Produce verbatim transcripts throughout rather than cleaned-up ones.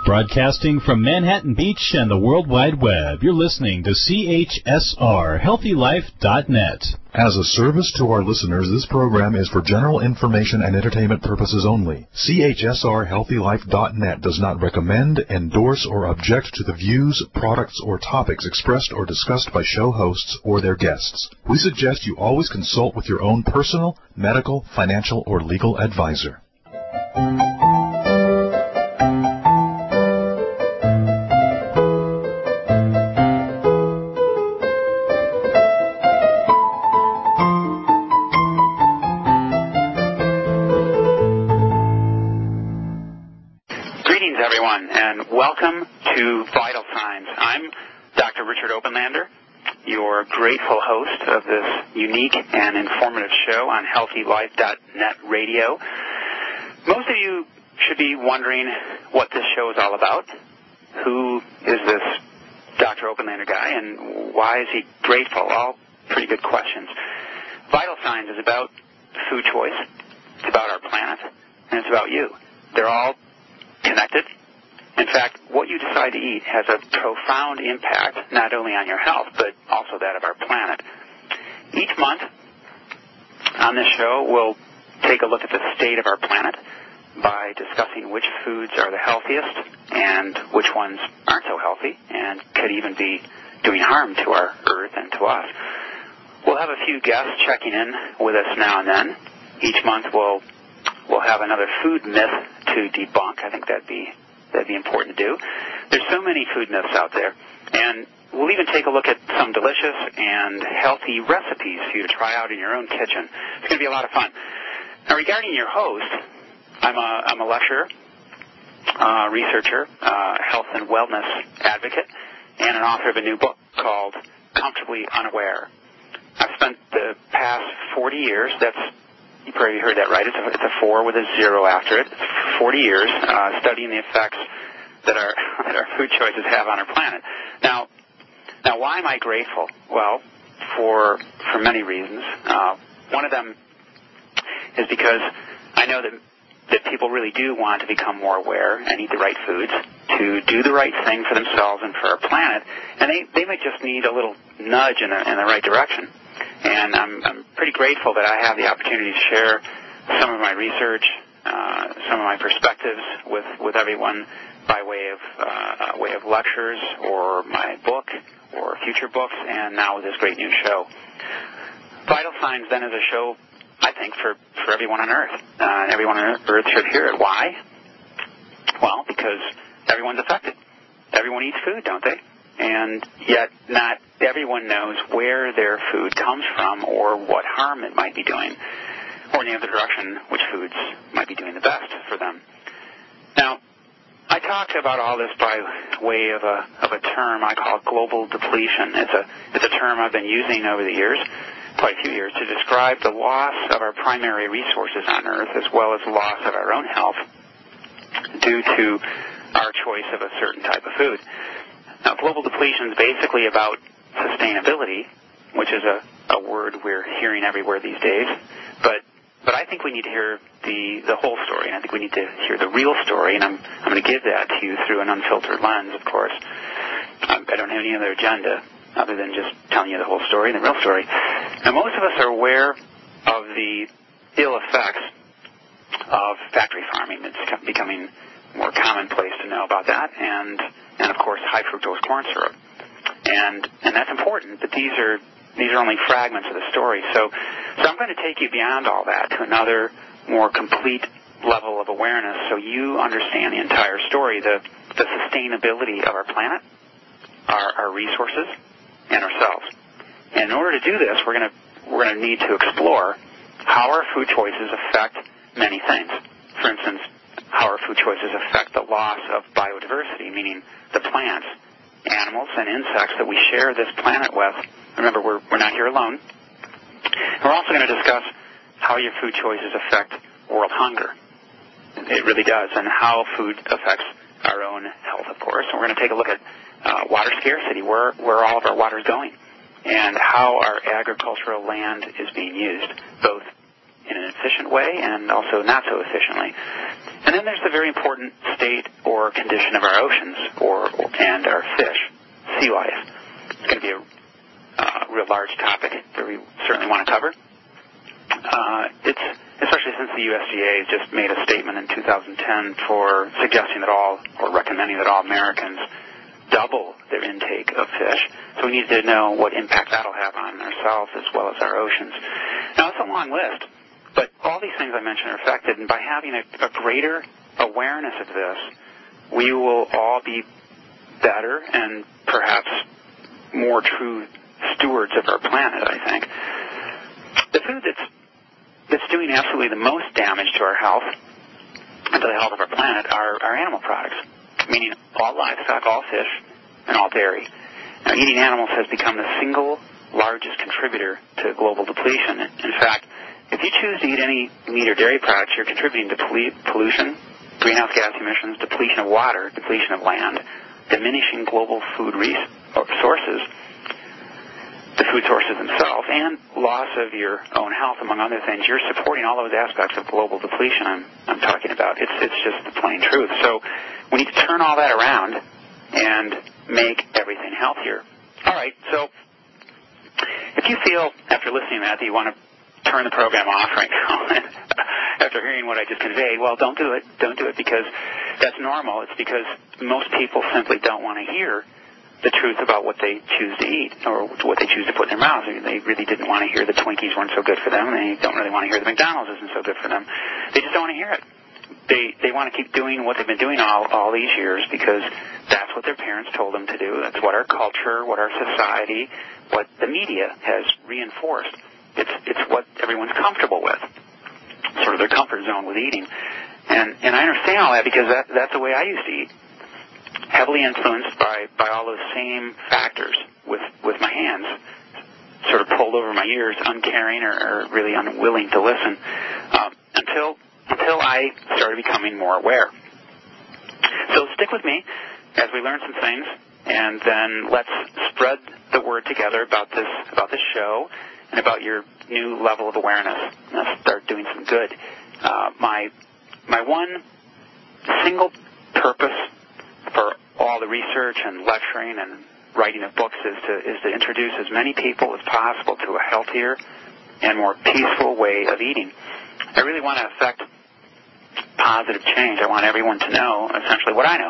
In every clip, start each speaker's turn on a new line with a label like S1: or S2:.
S1: Broadcasting from Manhattan Beach and the World Wide Web, you're listening to C H S R Healthy Life dot net.
S2: As a service to our listeners, this program is for general information and entertainment purposes only. C H S R Healthy Life dot net does not recommend, endorse, or object to the views, products, or topics expressed or discussed by show hosts or their guests. We suggest you always consult with your own personal, medical, financial, or legal advisor.
S3: Welcome to Vital Signs. I'm Doctor Richard Openlander, your grateful host of this unique and informative show on Healthy Life dot net radio. Most of you should be wondering what this show is all about. Who is this Doctor Openlander guy, and why is he grateful? All pretty good questions. Vital Signs is about food choice. It's about our planet, and it's about you. They're all connected. In fact, what you decide to eat has a profound impact not only on your health, but also that of our planet. Each month on this show, we'll take a look at the state of our planet by discussing which foods are the healthiest and which ones aren't so healthy and could even be doing harm to our earth and to us. We'll have a few guests checking in with us now and then. Each month we'll we'll have another food myth to debunk. I think that'd be That'd be important to do. There's so many food myths out there, and we'll even take a look at some delicious and healthy recipes for you to try out in your own kitchen. It's going to be a lot of fun. Now, regarding your host, I'm a, I'm a lecturer, uh, researcher, uh, health and wellness advocate, and an author of a new book called Comfortably Unaware. I've spent the past forty years, that's you probably heard that right. It's a, it's a four with a zero after it. It's forty years uh, studying the effects that our that our food choices have on our planet. Now, now, why am I grateful? Well, for for many reasons. Uh, one of them is because I know that that people really do want to become more aware and eat the right foods, to do the right thing for themselves and for our planet, and they they might just need a little nudge in the in the right direction. And I'm, I'm pretty grateful that I have the opportunity to share some of my research, uh, some of my perspectives with, with everyone by way of uh, way of lectures or my book or future books, and now with this great new show. Vital Signs, then, is a show, I think, for, for everyone on Earth. Uh, everyone on Earth should hear it. Why? Well, because everyone's affected. Everyone eats food, don't they? And yet not everyone knows where their food comes from or what harm it might be doing, or in the other direction, which foods might be doing the best for them. Now, I talked about all this by way of a of a term I call global depletion. It's a it's a term I've been using over the years, quite a few years, to describe the loss of our primary resources on Earth as well as loss of our own health due to our choice of a certain type of food. Now, global depletion is basically about sustainability, which is a, a word we're hearing everywhere these days. But but I think we need to hear the, the whole story, and I think we need to hear the real story, and I'm I'm going to give that to you through an unfiltered lens, of course. Um, I don't have any other agenda other than just telling you the whole story and the real story. Now, most of us are aware of the ill effects of factory farming. It's becoming more commonplace to know about that, and and of course high fructose corn syrup, and and that's important. But these are these are only fragments of the story. So so I'm going to take you beyond all that to another more complete level of awareness, so you understand the entire story, the the sustainability of our planet, our our resources, and ourselves. And in order to do this, we're going to we're going to need to explore how our food choices affect many things. For instance, how our food choices affect the loss of biodiversity, meaning the plants, animals, and insects that we share this planet with. Remember, we're, we're not here alone. We're also going to discuss how your food choices affect world hunger. It really does, and how food affects our own health, of course. And we're going to take a look at uh, water scarcity, where, where all of our water is going, and how our agricultural land is being used, both in an efficient way and also not so efficiently. And then there's the very important state or condition of our oceans or, or and our fish, sea life. It's going to be a uh, real large topic that we certainly want to cover. Uh, it's especially since the U S D A just made a statement in two thousand ten for suggesting that all, or recommending that all Americans double their intake of fish. So we need to know what impact that'll have on ourselves as well as our oceans. Now, it's a long list, but all these things I mentioned are affected, and by having a, a greater awareness of this, we will all be better and perhaps more true stewards of our planet, I think. The food that's that's doing absolutely the most damage to our health and to the health of our planet are, are animal products, meaning all livestock, all fish, and all dairy. Now, eating animals has become the single largest contributor to global depletion. In fact, if you choose to eat any meat or dairy products, you're contributing to pollution, greenhouse gas emissions, depletion of water, depletion of land, diminishing global food resources, the food sources themselves, and loss of your own health, among other things. You're supporting all those aspects of global depletion I'm, I'm talking about. It's, it's just the plain truth. So we need to turn all that around and make everything healthier. All right, so if you feel, after listening to that, that you want to turn the program off right now after hearing what I just conveyed, well, don't do it. Don't do it because that's normal. It's because most people simply don't want to hear the truth about what they choose to eat or what they choose to put in their mouths. I mean, they really didn't want to hear the Twinkies weren't so good for them. They don't really want to hear the McDonald's isn't so good for them. They just don't want to hear it. They they want to keep doing what they've been doing all, all these years because that's what their parents told them to do. That's what our culture, what our society, what the media has reinforced. It's it's what everyone's comfortable with, sort of their comfort zone with eating. And and I understand all that because that that's the way I used to eat. Heavily influenced by, by all those same factors with, with my hands, sort of pulled over my ears, uncaring or, or really unwilling to listen, um, until until I started becoming more aware. So stick with me as we learn some things, and then let's spread the word together about this about this show and about your new level of awareness. Let's start doing some good. Uh, my my one single purpose for all the research and lecturing and writing of books is to is to introduce as many people as possible to a healthier and more peaceful way of eating. I really want to affect positive change. I want everyone to know essentially what I know.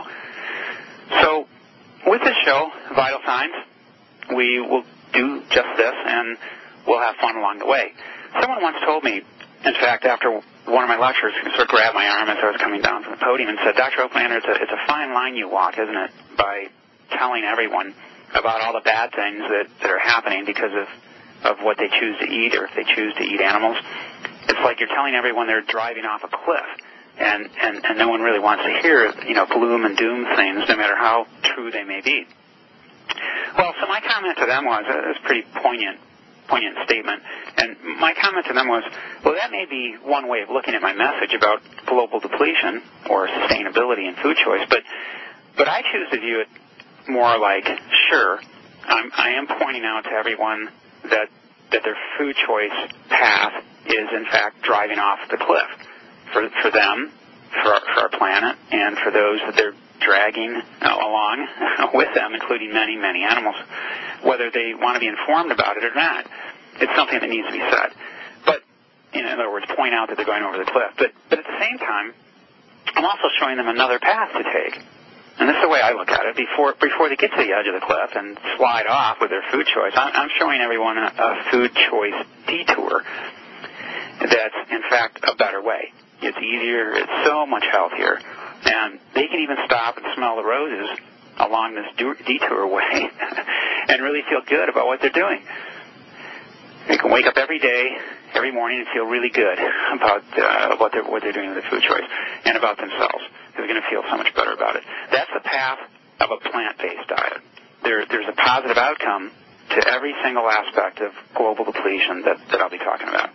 S3: So with this show, Vital Signs, we will do just this, and we'll have fun along the way. Someone once told me, in fact, after one of my lectures, sort of grabbed my arm as I was coming down from the podium and said, Doctor Oaklander, it's a, it's a fine line you walk, isn't it, by telling everyone about all the bad things that, that are happening because of, of what they choose to eat or if they choose to eat animals. It's like you're telling everyone they're driving off a cliff, and, and, and no one really wants to hear, you know, gloom and doom things, no matter how true they may be. Well, so my comment to them was, it was a pretty poignant poignant statement, and my comment to them was, well, that may be one way of looking at my message about global depletion or sustainability in food choice, but but I choose to view it more like, sure, I'm, I am pointing out to everyone that that their food choice path is, in fact, driving off the cliff for for them, for our, for our planet, and for those that they're dragging uh, along with them, including many, many animals, whether they want to be informed about it or not. It's something that needs to be said. But, in other words, point out that they're going over the cliff. But, but at the same time, I'm also showing them another path to take. And this is the way I look at it. Before before they get to the edge of the cliff and slide off with their food choice, I'm, I'm showing everyone a, a food choice detour that's, in fact, a better way. It's easier. It's so much healthier. And they can even stop and smell the roses along this detour way and really feel good about what they're doing. They can wake up every day, every morning, and feel really good about uh, what they're what they're doing with their food choice and about themselves. They're going to feel so much better about it. That's the path of a plant-based diet. There, there's a positive outcome to every single aspect of global depletion that, that I'll be talking about.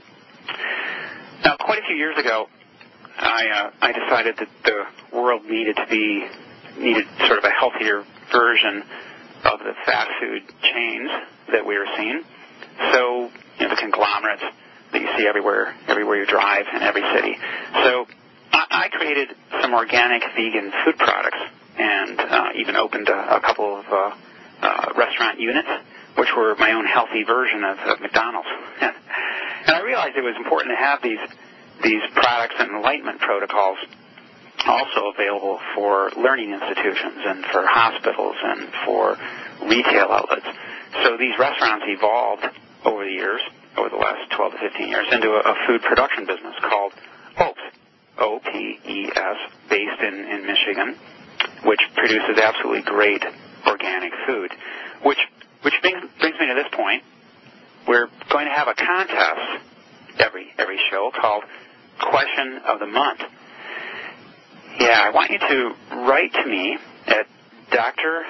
S3: Now, quite a few years ago, I, uh, I decided that the world needed to be, needed sort of a healthier version of the fast food chains that we were seeing. So, you know, the conglomerates that you see everywhere, everywhere you drive in every city. So I, I created some organic vegan food products and uh, even opened a, a couple of uh, uh, restaurant units, which were my own healthy version of, of McDonald's. And I realized it was important to have these these products and enlightenment protocols also available for learning institutions and for hospitals and for retail outlets. So these restaurants evolved over the years, over the last twelve to fifteen years, into a, a food production business called O P E S, O P E S, based in, in Michigan, which produces absolutely great organic food, which which brings, brings me to this point. We're going to have a contest every every show called Question of the Month. Yeah, I want you to write to me at Doctor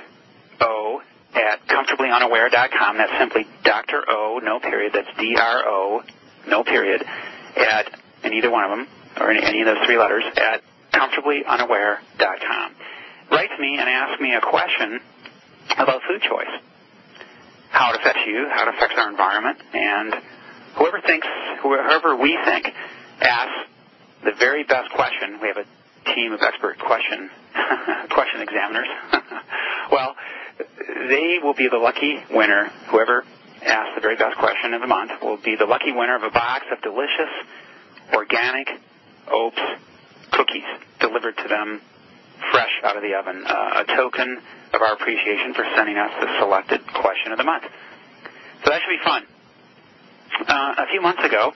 S3: O at comfortably unaware dot com. That's simply Doctor O, no period. That's D R O, no period, at, and either one of them, or any, any of those three letters, at comfortably unaware dot com. Write to me and ask me a question about food choice, how it affects you, how it affects our environment, and whoever thinks, whoever we think, asks the very best question. We have a team of expert question question examiners. Well, they will be the lucky winner. Whoever asks the very best question of the month will be the lucky winner of a box of delicious organic O P E S cookies delivered to them fresh out of the oven, uh, a token of our appreciation for sending us the selected question of the month. So that should be fun. Uh, a few months ago,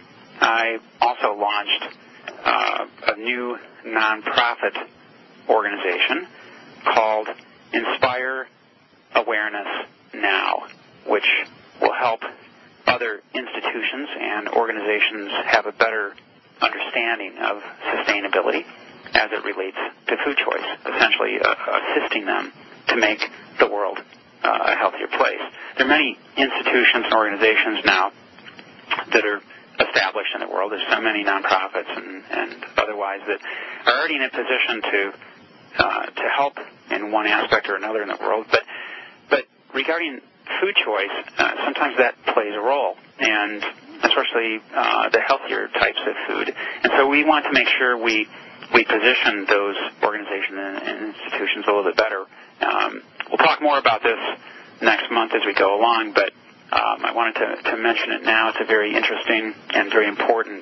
S3: I also launched uh, a new nonprofit organization called Inspire Awareness Now, which will help other institutions and organizations have a better understanding of sustainability as it relates to food choice, essentially uh, assisting them to make the world uh, a healthier place. There are many institutions and organizations now that are established in the world. There's so many nonprofits and, and otherwise that are already in a position to uh, to help in one aspect or another in the world. But but regarding food choice, uh, sometimes that plays a role, and especially uh, the healthier types of food. And so we want to make sure we we position those organizations and, and institutions a little bit better. Um, we'll talk more about this next month as we go along, but um, I wanted to, to mention it now. It's a very interesting and very important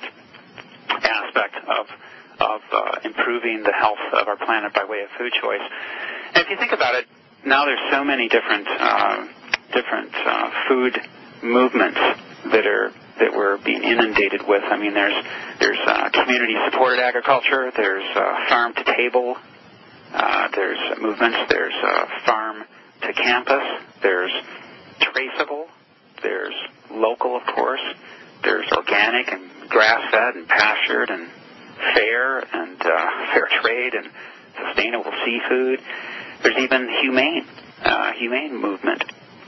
S3: aspect of of uh, improving the health of our planet by way of food choice. And if you think about it, now there's so many different uh, different uh, food movements that are that we're being inundated with. I mean, there's there's uh, community-supported agriculture, there's uh, farm-to-table, uh, there's movements, there's uh, farm-to-campus, there's traceable, there's local, of course, there's organic and grass-fed and pastured and fair and uh, fair trade and sustainable seafood. There's even humane, uh, humane movement.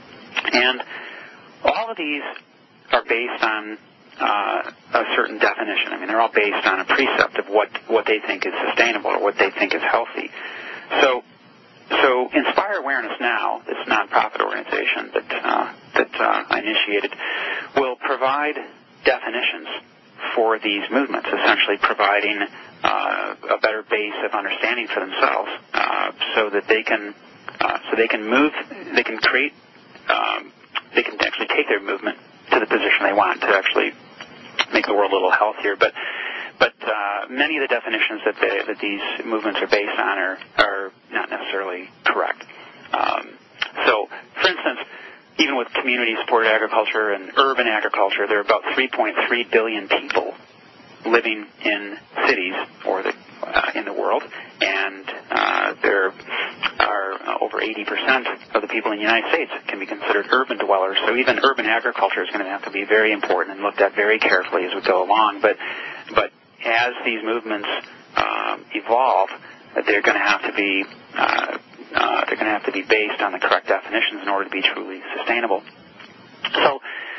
S3: And all of these are based on uh, a certain definition. I mean, they're all based on a precept of what, what they think is sustainable or what they think is healthy. So, so Inspire Awareness Now, this nonprofit organization that uh, that uh, I initiated, will provide definitions for these movements, essentially providing uh, a better base of understanding for themselves, uh, so that they can uh, so they can move, they can create, um, they can actually take their movement to the position they want to actually make the world a little healthier. But but uh, many of the definitions that they, that these movements are based on are are not necessarily correct. Um, so, for instance, even with community-supported agriculture and urban agriculture, there are about three point three billion people living in cities or the, uh, in the world, and uh, there are uh, over eighty percent of the people in the United States can be considered urban dwellers. So even urban agriculture is going to have to be very important and looked at very carefully as we go along. But but as these movements um, evolve, they're going to have to be uh, uh, they're going to have to be based on the correct definitions in order to be truly sustainable. So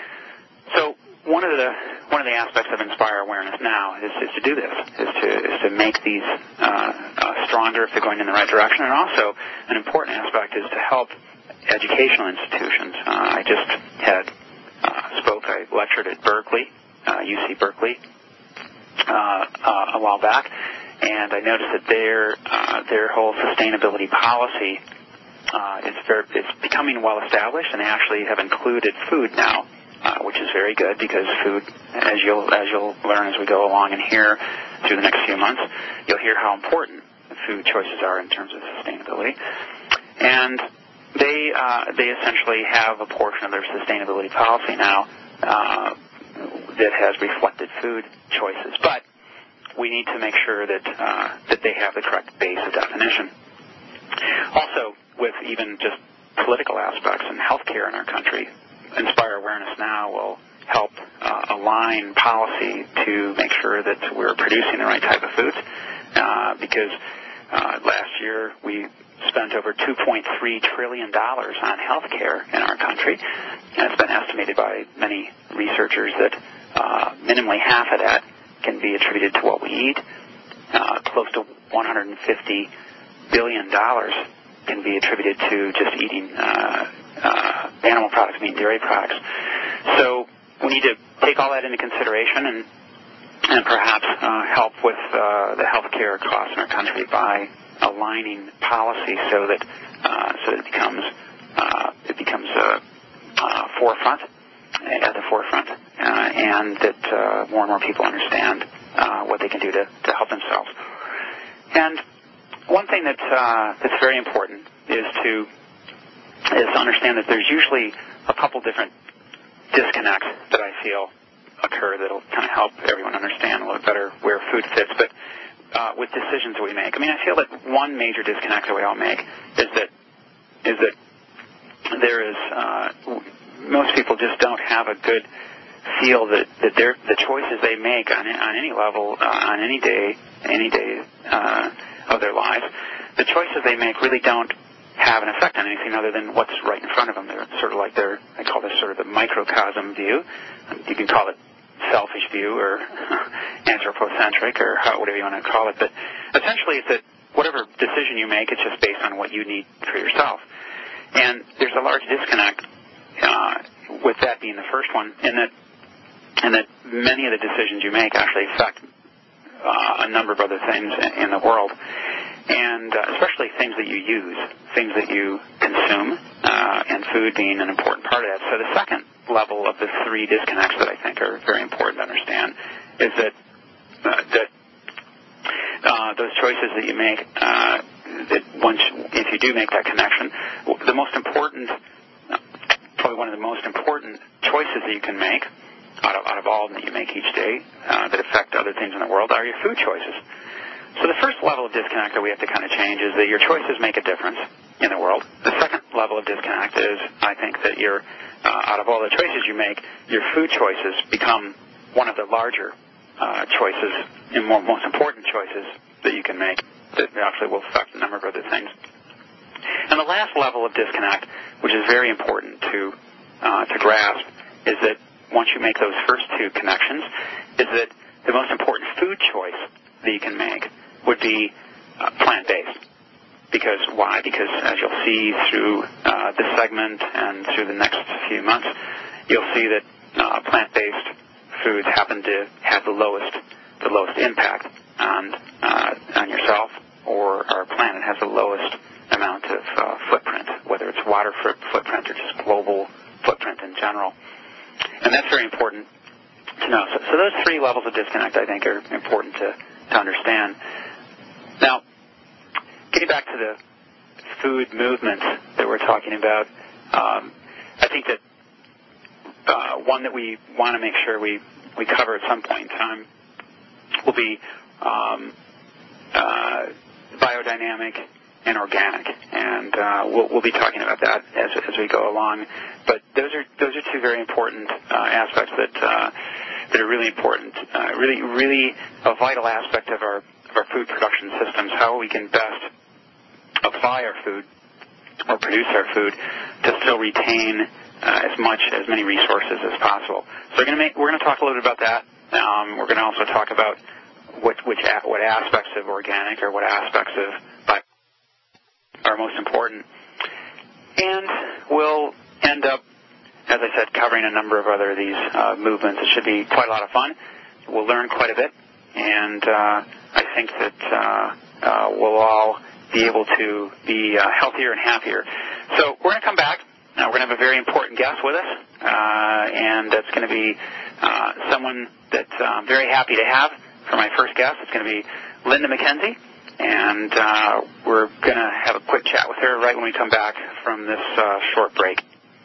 S3: so. One of the one of the aspects of Inspire Awareness Now is, is to do this, is to is to make these uh, uh, stronger if they're going in the right direction, and also an important aspect is to help educational institutions. Uh, I just had uh, spoke, I lectured at Berkeley, uh, U C Berkeley, uh, uh, a while back, and I noticed that their uh, their whole sustainability policy uh, is very, it's becoming well established, and they actually have included food now, uh, which is very good because food, as you'll as you'll learn as we go along and hear through the next few months, you'll hear how important food choices are in terms of sustainability, and they uh, they essentially have a portion of their sustainability policy now uh, that has reflected food choices, but we need to make sure that uh, that they have the correct base of definition. Also, with even just political aspects and healthcare in our country, Inspire Awareness Now will help uh, align policy to make sure that we're producing the right type of foods, uh, because uh, last year we spent over two point three trillion dollars on healthcare in our country, and it's been estimated by many researchers that uh, minimally half of that can be attributed to what we eat. Uh, close to one hundred fifty billion dollars can be attributed to just eating uh, uh, animal products, meat and dairy products. So we need to take all that into consideration and and perhaps uh, help with uh, the healthcare costs in our country by aligning policy so that uh, so that it becomes uh, it becomes a, a forefront at the forefront, uh, and that uh, more and more people understand uh, what they can do to, to help themselves. And one thing that uh, that's very important is to is to understand that there's usually a couple different disconnects that I feel occur that'll kind of help everyone understand a little better where food fits. But uh, with decisions that we make, I mean, I feel that one major disconnect that we all make is that is that there is uh, most people just don't have a good feel that that their the choices they make on on any level uh, on any day any day uh, of their lives, the choices they make really don't have an effect on anything other than what's right in front of them. They're sort of like their, I call this sort of the microcosm view. You can call it selfish view or anthropocentric or how, whatever you want to call it. But essentially it's that whatever decision you make, it's just based on what you need for yourself. And there's a large disconnect uh, with that being the first one, in that, in that many of the decisions you make actually affect uh, a number of other things in, in the world. And uh, especially things that you use, things that you consume, uh, and food being an important part of that. So the second level of the three disconnects that I think are very important to understand is that uh, that uh, those choices that you make, uh, that once if you do make that connection, the most important, probably one of the most important choices that you can make out of, out of all that you make each day uh, that affect other things in the world are your food choices. So the first level of disconnect that we have to kind of change is that your choices make a difference in the world. The second level of disconnect is, I think, that your, uh, out of all the choices you make, your food choices become one of the larger uh, choices and more, most important choices that you can make that actually will affect a number of other things. And the last level of disconnect, which is very important to uh, to grasp, is that once you make those first two connections, is that the most important food choice that you can make would be uh, plant-based. Because why? Because as you'll see through uh, this segment and through the next few months, you'll see that uh, plant-based foods happen to have the lowest the lowest impact on uh, on yourself or our planet. Has the lowest amount of uh, footprint, whether it's water footprint or just global footprint in general. And that's very important to know. So, so those three levels of disconnect, I think, are important to, to understand. Now, getting back to the food movement that we're talking about, um, I think that uh, one that we want to make sure we, we cover at some point in time will be um, uh, biodynamic and organic, and uh, we'll, we'll be talking about that as, as we go along. But those are those are two very important uh, aspects that uh, that are really important, uh, really really a vital aspect of our of our food production systems. How we can best apply our food or produce our food to still retain uh, as much as many resources as possible. So we're going to make we're going to talk a little bit about that. Um, we're going to also talk about what which what aspects of organic or what aspects of bio are most important, and we'll end up, as I said, covering a number of other of these uh, movements. It should be quite a lot of fun. We'll learn quite a bit, and uh, I think that uh, uh, we'll all be able to be uh, healthier and happier. So we're going to come back. Uh, we're going to have a very important guest with us, uh, and that's going to be uh, someone that I'm very happy to have for my first guest. It's going to be Linda McKenzie, and uh, we're going to have a quick chat with her right when we come back from this uh, short break.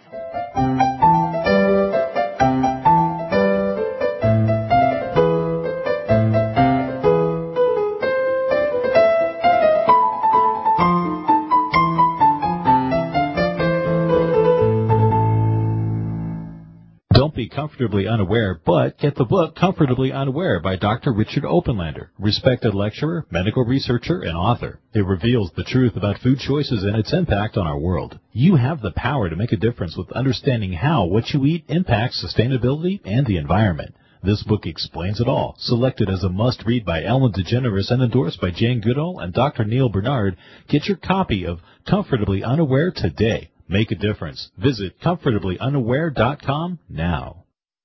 S1: Be comfortably unaware, but get the book Comfortably Unaware by Doctor Richard Openlander, respected lecturer, medical researcher, and author. It reveals the truth about food choices and its impact on our world. You have the power to make a difference with understanding how what you eat impacts sustainability and the environment. This book explains it all, selected as a must-read by Ellen DeGeneres and endorsed by Jane Goodall and Doctor Neil Bernard. Get your copy of Comfortably Unaware today. Make a difference. Visit comfortably unaware dot com now.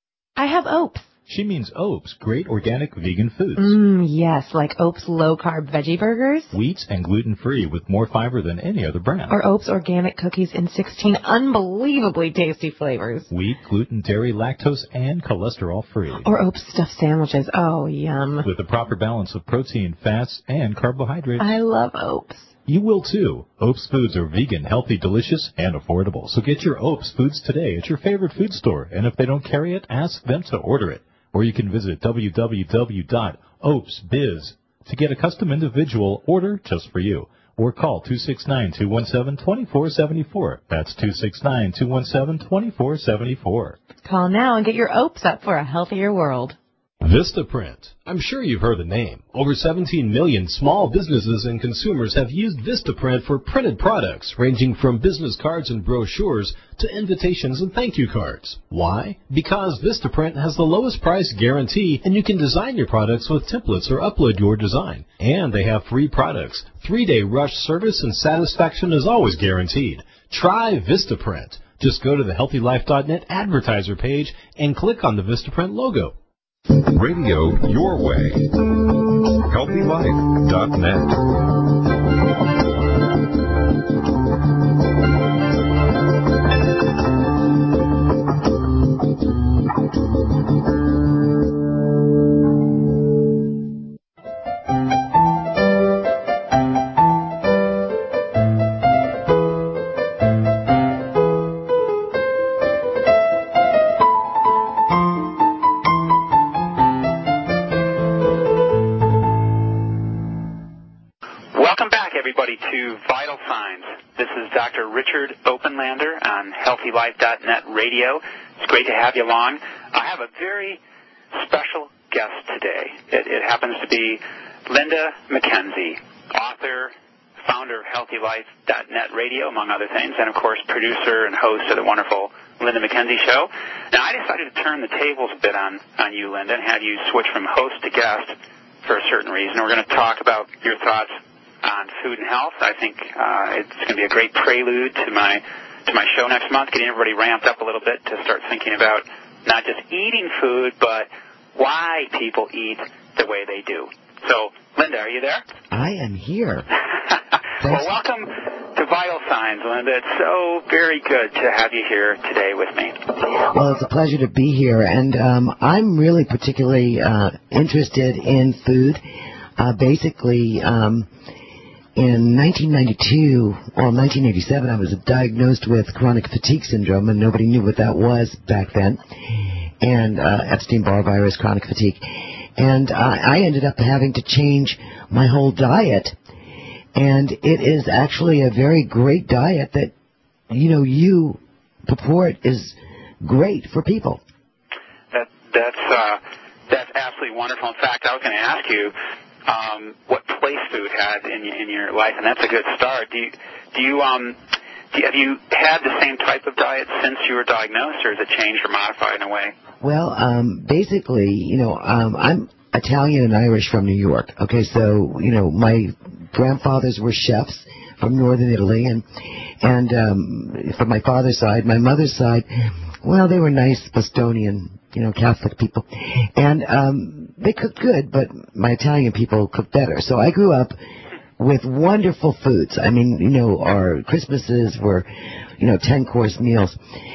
S4: I have Opes.
S1: She means Opes, great organic vegan foods.
S4: Mmm, yes, like Opes low-carb veggie burgers.
S1: Wheat and gluten-free with more fiber than any other brand.
S4: Or Opes organic cookies in sixteen unbelievably tasty flavors.
S1: Wheat, gluten, dairy, lactose, and cholesterol-free.
S4: Or Opes stuffed sandwiches. Oh, yum.
S1: With a proper balance of protein, fats, and carbohydrates.
S4: I love Opes.
S1: You will too. Opes foods are vegan, healthy, delicious, and affordable. So get your Opes foods today at your favorite food store. And if they don't carry it, ask them to order it. Or you can visit w w w dot opes biz to get a custom individual order just for you. Or call two six nine, two one seven, two four seven four. That's two six nine, two one seven, two four seven four.
S4: Call now and get your Opes up for a healthier world.
S5: Vistaprint. I'm sure you've heard the name. Over seventeen million small businesses and consumers have used Vistaprint for printed products, ranging from business cards and brochures to invitations and thank you cards. Why? Because Vistaprint has the lowest price guarantee, and you can design your products with templates or upload your design. And they have free products. Three-day rush service and satisfaction is always guaranteed. Try Vistaprint. Just go to the healthy life dot net advertiser page and click on the Vistaprint logo.
S2: Radio your way. healthy life dot net.
S3: To Vital Signs. This is Doctor Richard Openlander on healthy life dot net radio. It's great to have you along. I have a very special guest today. It, it happens to be Linda McKenzie, author, founder of healthy life dot net radio, among other things, and, of course, producer and host of the wonderful Linda McKenzie Show. Now, I decided to turn the tables a bit on, on you, Linda, and have you switch from host to guest for a certain reason. We're going to talk about your thoughts on food and health. I think uh, it's going to be a great prelude to my to my show next month, getting everybody ramped up a little bit to start thinking about not just eating food, but why people eat the way they do. So, Linda, are you there?
S6: I am here.
S3: Well, welcome to Vital Signs, Linda. It's so very good to have you here today with me.
S6: Well, it's a pleasure to be here, and um, I'm really particularly uh, interested in food. Uh, basically, um, in nineteen ninety-two, or nineteen eighty-seven, I was diagnosed with chronic fatigue syndrome, and nobody knew what that was back then, and uh, Epstein-Barr virus, chronic fatigue. And uh, I ended up having to change my whole diet, and it is actually a very great diet that, you know, you purport is great for people.
S3: That, that's, uh, that's absolutely wonderful. In fact, I was going to ask you, Um, what place food had in, in your life, and that's a good start. Do you, do you, um, do you, have you had the same type of diet since you were diagnosed, or has it changed or modified in a way?
S6: Well, um, basically, you know, um, I'm Italian and Irish from New York. Okay, so, you know, my grandfathers were chefs from northern Italy, and and um, from my father's side, my mother's side, well, they were nice Bostonian, you know, Catholic people. And um, they cooked good, but my Italian people cooked better. So I grew up with wonderful foods. I mean, you know, our Christmases were, you know, ten-course meals.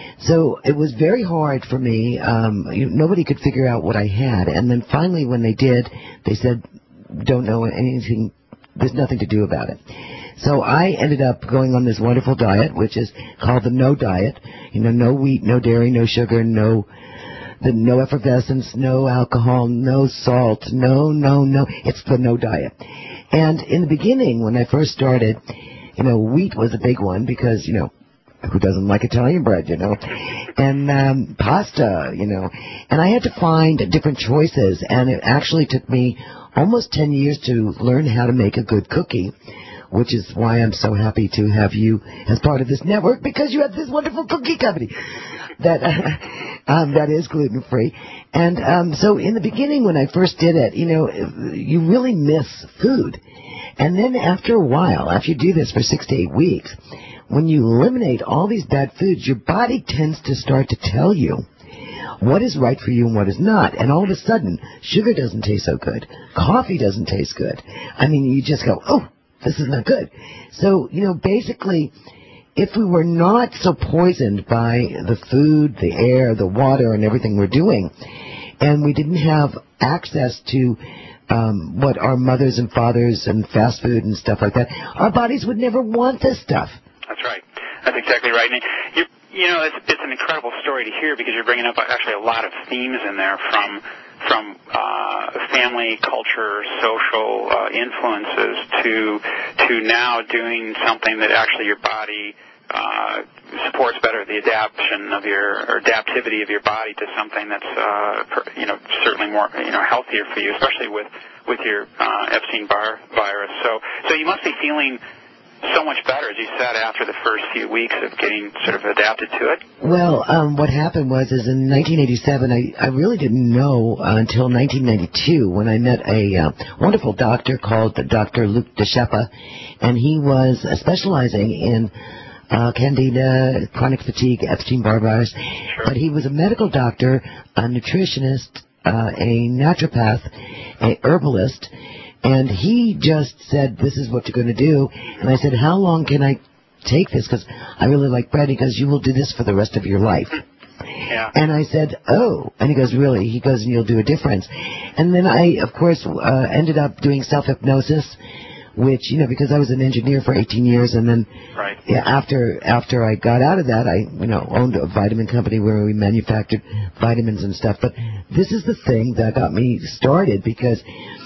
S6: So it was very hard for me. Um, you, nobody could figure out what I had. And then finally when they did, they said, don't know anything, there's nothing to do about it. So I ended up going on this wonderful diet, which is called the No Diet. You know, no wheat, no dairy, no sugar, no the no effervescence, no alcohol, no salt, no, no, no. It's the No Diet. And in the beginning, when I first started, you know, wheat was a big one because, you know, who doesn't like Italian bread, you know, and um, pasta, you know. And I had to find different choices, and it actually took me almost ten years to learn how to make a good cookie, which is why I'm so happy to have you as part of this network, because you have this wonderful cookie company that uh, um, that is gluten-free. And um, so in the beginning when I first did it, you know, you really miss food. And then after a while, after you do this for six to eight weeks, when you eliminate all these bad foods, your body tends to start to tell you what is right for you and what is not. And all of a sudden, sugar doesn't taste so good. Coffee doesn't taste good. I mean, you just go, oh, this is not good. So, you know, basically, if we were not so poisoned by the food, the air, the water, and everything we're doing, and we didn't have access to um, what our mothers and fathers and fast food and stuff like that, our bodies would never want this stuff.
S3: That's right. That's exactly right. And you're, you know, it's, it's an incredible story to hear because you're bringing up actually a lot of themes in there from from uh, family, culture, social uh, influences to to now doing something that actually your body uh, supports better, the adaptation of your or adaptivity of your body to something that's uh, per, you know certainly more you know healthier for you, especially with with your uh, Epstein-Barr virus. So so you must be feeling so much better, as you said, after the first few weeks of getting sort of adapted to it.
S6: Well, um, what happened was, is in nineteen eighty-seven, I, I really didn't know uh, until nineteen ninety-two when I met a uh, wonderful doctor called Doctor Luc DeShepa, and he was uh, specializing in uh, candida, chronic fatigue, Epstein-Barr virus.
S3: Sure.
S6: But he was a medical doctor, a nutritionist, uh, a naturopath, a herbalist. And he just said, this is what you're going to do. And I said, how long can I take this? Because I really like bread. He goes, you will do this for the rest of your life.
S3: Yeah.
S6: And I said, oh. And he goes, really? He goes, and you'll do a difference. And then I, of course, uh, ended up doing self-hypnosis, which, you know, because I was an engineer for eighteen years. And then
S3: right.
S6: yeah, after after I got out of that, I, you know, owned a vitamin company where we manufactured vitamins and stuff. But this is the thing that got me started because...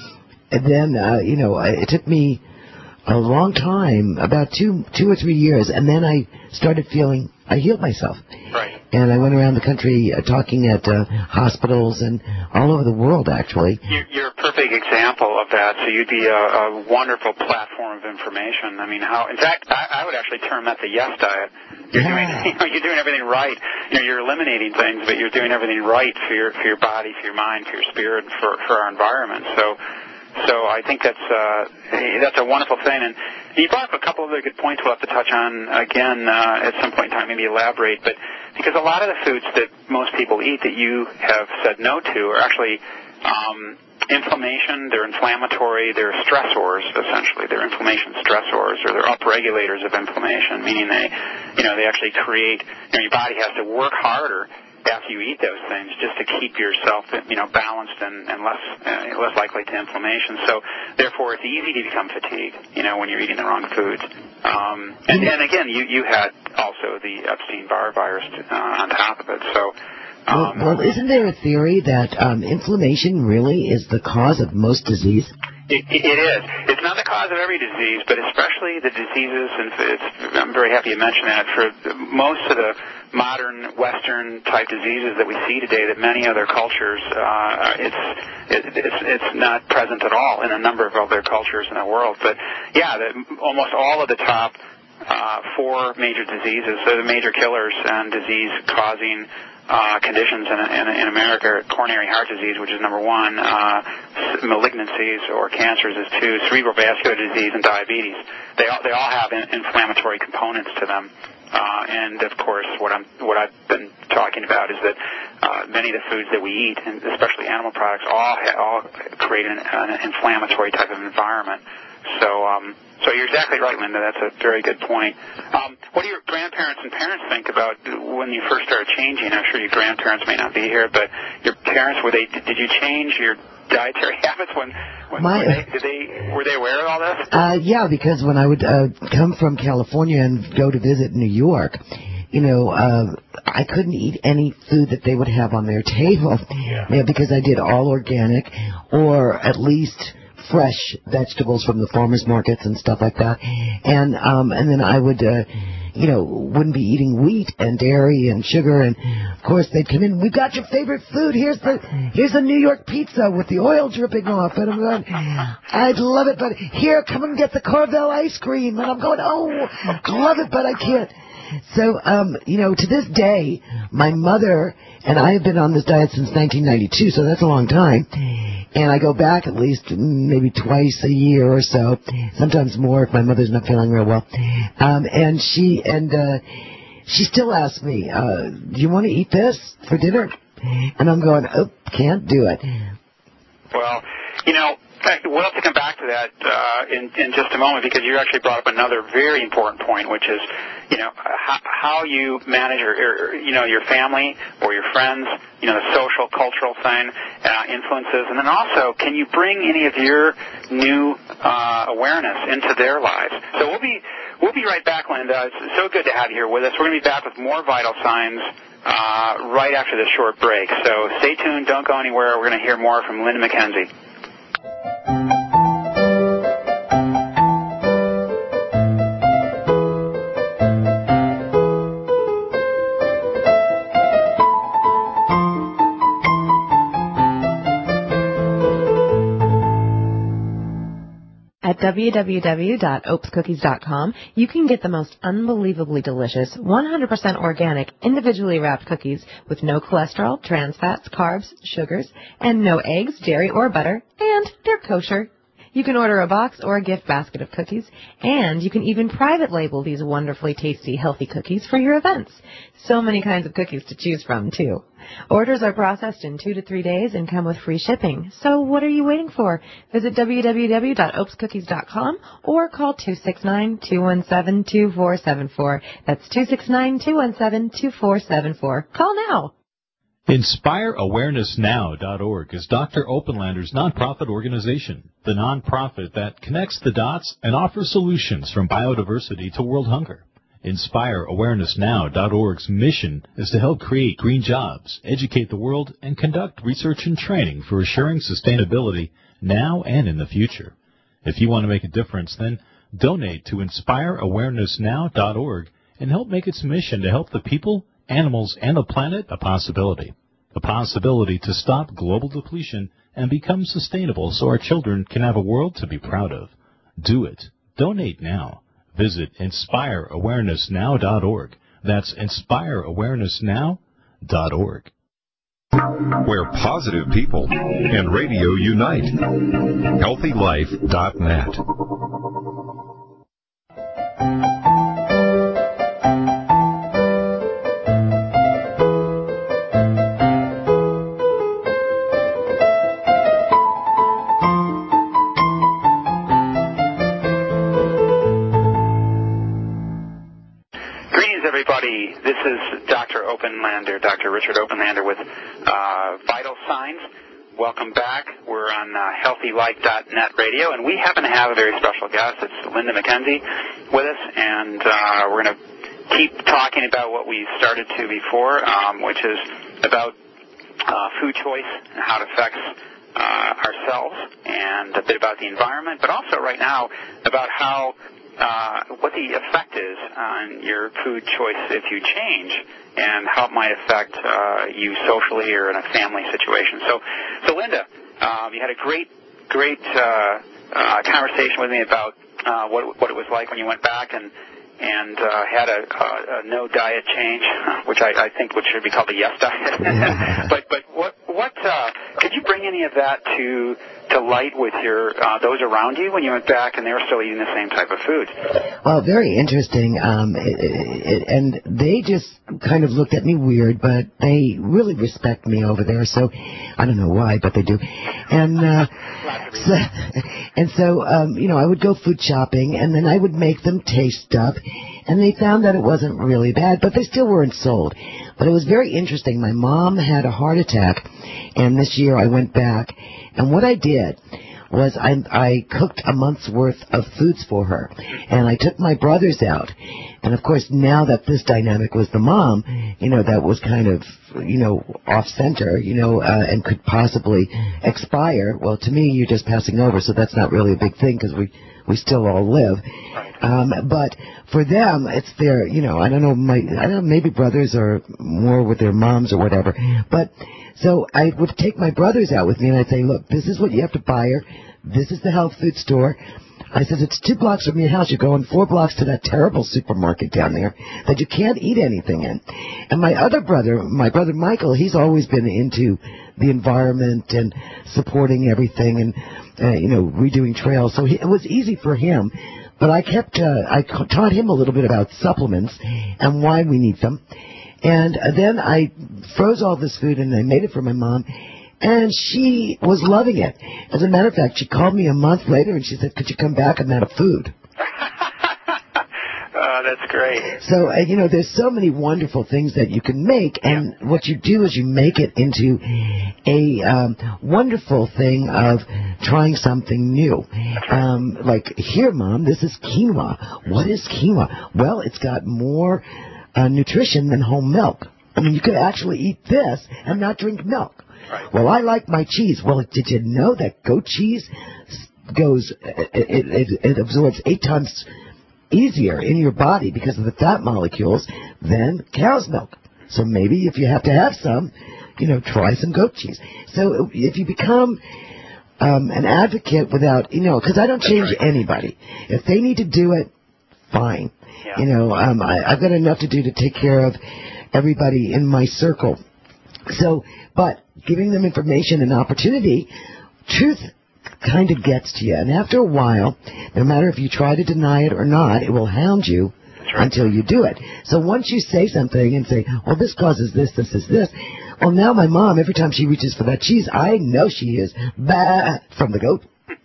S6: And then, uh, you know, it took me a long time, about two, two or three years, and then I started feeling, I healed myself.
S3: Right.
S6: And I went around the country uh, talking at uh, hospitals and all over the world, actually.
S3: You're, you're a perfect example of that, so you'd be a, a wonderful platform of information. I mean, how, in fact, I, I would actually term that the yes diet. You're
S6: yeah.
S3: doing, you know, you're doing everything right. You know, you're eliminating things, but you're doing everything right for your, for your body, for your mind, for your spirit, for, for our environment. So, So I think that's uh, that's a wonderful thing. And you brought up a couple of other good points we'll have to touch on again uh, at some point in time, maybe elaborate. But because a lot of the foods that most people eat that you have said no to are actually um, inflammation, they're inflammatory, they're stressors, essentially. They're inflammation stressors, or they're upregulators of inflammation, meaning they, you know, they actually create, you know, your body has to work harder after you eat those things, just to keep yourself, you know, balanced and, and less uh, less likely to inflammation. So, therefore, it's easy to become fatigued, you know, when you're eating the wrong foods. Um, and, and again, you, you had also the Epstein-Barr virus uh, on top of it. So, um,
S6: well, well, isn't there a theory that um, inflammation really is the cause of most disease?
S3: It, it is. It's not the cause of every disease, but especially the diseases, and it's, I'm very happy you mentioned that, for most of the modern Western-type diseases that we see today that many other cultures, uh, it's, it, it's it's not present at all in a number of other cultures in the world. But, yeah, the, almost all of the top uh, four major diseases, so the major killers and disease-causing Uh, conditions in, in, in America, coronary heart disease, which is number one, uh, malignancies or cancers is two, cerebral vascular disease and diabetes. They all, they all have in, inflammatory components to them. Uh, and of course, what I'm what I've been talking about is that uh, many of the foods that we eat, and especially animal products, all ha- all create an, an inflammatory type of environment. So, um, so you're exactly right, Linda. That's a very good point. Um, what do your grandparents and parents think about when you first started changing? I'm sure your grandparents may not be here, but your parents, were they? Did you change your dietary habits when? when
S6: My,
S3: were, they, did they, were they aware of all this?
S6: Uh, yeah, because when I would uh, come from California and go to visit New York, you know, uh, I couldn't eat any food that they would have on their table,
S3: Yeah.
S6: you know, because I did all organic or at least fresh vegetables from the farmers markets and stuff like that. And um, and then I would, uh, you know, wouldn't be eating wheat and dairy and sugar. And of course they'd come in. We've got your favorite food. Here's the here's the New York pizza with the oil dripping off. And I'm going, I'd love it, but here, come and get the Carvel ice cream. And I'm going, oh, love it, but I can't. So, um, you know, to this day, my mother and I have been on this diet since nineteen ninety-two, so that's a long time. And I go back at least maybe twice a year or so, sometimes more if my mother's not feeling real well. Um, and she and uh, she still asks me, uh, do you want to eat this for dinner? And I'm going, oh, can't do it.
S3: Well, you know, we'll have to come back to that uh, in, in just a moment, because you actually brought up another very important point, which is, you know, how, how you manage your, your, you know, your family or your friends, you know, the social, cultural thing, uh, influences, and then also, can you bring any of your new uh, awareness into their lives? So we'll be we'll be right back, Linda. It's so good to have you here with us. We're going to be back with more Vital Signs uh, right after this short break. So stay tuned. Don't go anywhere. We're going to hear more from Linda McKenzie.
S4: At w w w dot opes cookies dot com, you can get the most unbelievably delicious, one hundred percent organic, individually wrapped cookies with no cholesterol, trans fats, carbs, sugars, and no eggs, dairy, or butter, and they're kosher. You can order a box or a gift basket of cookies, and you can even private label these wonderfully tasty, healthy cookies for your events. So many kinds of cookies to choose from, too. Orders are processed in two to three days and come with free shipping. So what are you waiting for? Visit w w w dot opes cookies dot com or call two six nine, two one seven, two four seven four. That's two six nine, two one seven, two four seven four. Call now.
S1: Inspire Awareness Now dot org is Doctor Openlander's nonprofit organization, the nonprofit that connects the dots and offers solutions from biodiversity to world hunger. Inspire Awareness Now dot org's mission is to help create green jobs, educate the world, and conduct research and training for assuring sustainability now and in the future. If you want to make a difference, then donate to Inspire Awareness Now dot org and help make its mission to help the people, animals, and the planet a possibility. A possibility to stop global depletion and become sustainable so our children can have a world to be proud of. Do it. Donate now. Visit Inspire Awareness Now dot org. That's Inspire Awareness Now dot org.
S2: Where positive people and radio unite. healthy life dot net.
S3: Everybody, this is Doctor Openlander, Doctor Richard Openlander with uh, Vital Signs. Welcome back. We're on uh, healthy life dot net radio, and we happen to have a very special guest. It's Linda McKenzie with us, and uh, we're going to keep talking about what we started to before, um, which is about uh, food choice and how it affects uh, ourselves, and a bit about the environment, but also right now about how Uh, what the effect is on your food choice if you change, and how it might affect uh, you socially or in a family situation. So, so Linda, um, you had a great, great uh, uh, conversation with me about uh, what what it was like when you went back and and uh, had a, a, a no diet change, which I, I think which should be called a yes diet. but but what what uh, could you bring any of that to to light with your uh, those around you when you went back and they were still eating the same type of food?
S6: Well, very interesting. Um, it, it, and they just kind of looked at me weird, but they really respect me over there. So I don't know why, but they do. And uh, so, and so um, you know, I would go food shopping, and then I would make them taste stuff, and they found that it wasn't really bad, but they still weren't sold. But it was very interesting. My mom had a heart attack, and this year I went back, and what I did was I, I cooked a month's worth of foods for her, and I took my brothers out. And, of course, now that this dynamic was the mom, you know, that was kind of, you know, off-center, you know, uh, and could possibly expire. Well, to me, you're just passing over, so that's not really a big thing because we, we still all live. Um, but for them, it's their, you know, I don't know, my, I don't know, maybe brothers are more with their moms or whatever. But so I would take my brothers out with me, and I'd say, look, this is what you have to buy her. This is the health food store. I said, it's two blocks from your house. You're going four blocks to that terrible supermarket down there that you can't eat anything in. And my other brother, my brother Michael, he's always been into the environment and supporting everything and, uh, you know, redoing trails. So he, it was easy for him. But I kept, uh, I taught him a little bit about supplements and why we need them. And then I froze all this food and I made it for my mom. And she was loving it. As a matter of fact, she called me a month later and she said, could you come back? I'm out of food.
S3: Oh, that's great.
S6: So, uh, you know, there's so many wonderful things that you can make. And yeah. What you do is you make it into a um, wonderful thing of trying something new. Um, like, here, Mom, this is quinoa. What is quinoa? Well, it's got more uh, nutrition than whole milk. I mean, you could actually eat this and not drink milk. Right. Well, I like my cheese. Well, did you know that goat cheese goes, it, it, it absorbs eight times easier in your body because of the fat molecules than cow's milk? So maybe if you have to have some, you know, try some goat cheese. So if you become um, an advocate without, you know, because I don't change right. anybody. If they need to do it, fine. Yeah. You know, um, I, I've got enough to do to take care of everybody in my circle. So, but giving them information and opportunity, truth kind of gets to you. And after a while, no matter if you try to deny it or not, it will hound you right. until you do it. So once you say something and say, well, this causes this, this is this, well, now my mom, every time she reaches for that cheese, I know she is bah from the goat.